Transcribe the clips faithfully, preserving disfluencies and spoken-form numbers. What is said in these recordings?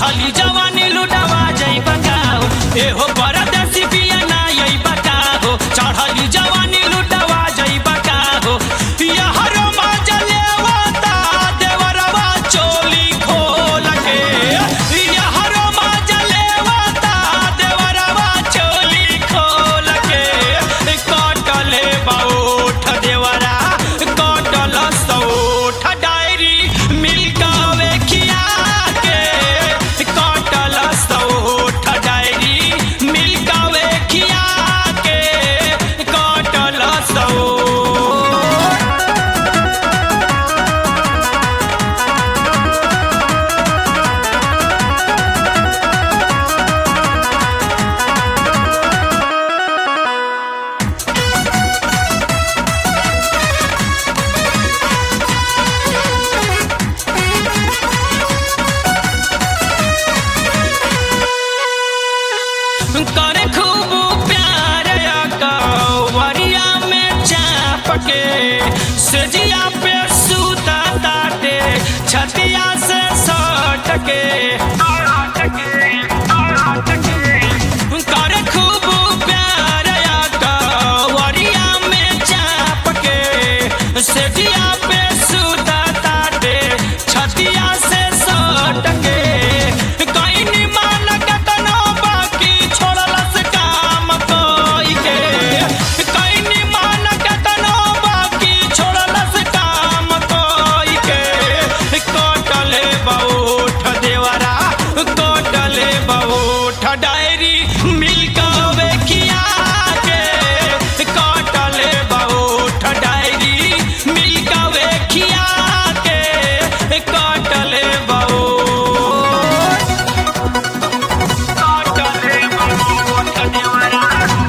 चढ़ली जवानी लुटावा जई बगाओ एहो परदेसी पिया ना यही बताओ चढ़ली जवानी लुटावा जई बगाओ यहरो मजले वाता देवरवा चोली खोल के यहरो मजले वाता देवरवा चोली खोल के कटले बाउठ देवरा कटल सौठ डायरी मिलकावे खिया के कटल सौठ डायरी मिलकावे खिया के कटल सौठ करे खूब प्यार कवरिया में चाप के सजिया पे सूता ताटे छतिया से सट के करे खूब प्यार कवरिया में चाप के सजिया पे सूता ताटे छतिया से सट के डायरी मिलकावे खिया के कटले बाउठ डायरी मिलकावे खिया के कटले बाउठ कटले बाउठ देवरा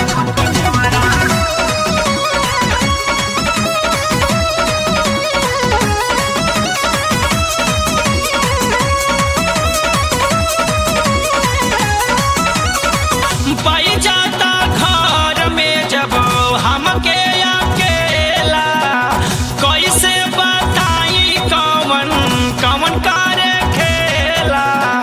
पाई जाता घर में जब हमके अकेला कैसे बताई कवन कवन करे खेला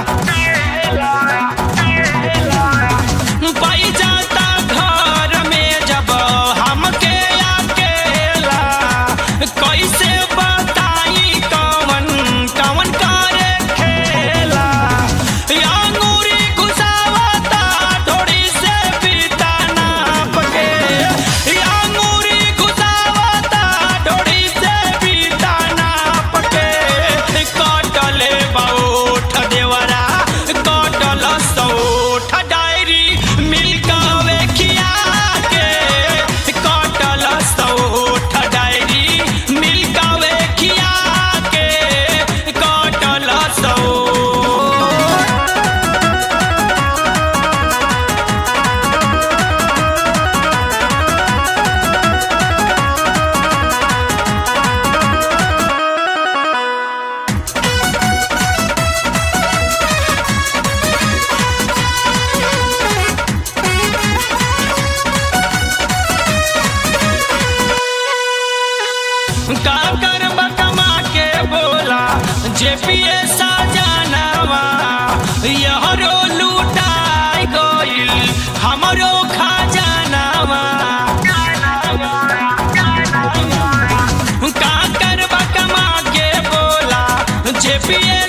पाई जाता घर में जब हमके अकेला कैसे बताई कवन कवन करे खेला अंगूरी घुसावता ढोड़ी से पीता नाप के अंगूरी घुसावता ढोड़ी से पीता नाप के कटले बाउठ देवरा कटल सौठ डायरी मिलकावे खिया के कटल सौठ डायरी मिलकावे खिया के कटल सौठ का करब कमा के बोला जेपीए सजनवा यहरो लूटाई गइल हमरो खजानवा का करब कमा के बोला जेपीए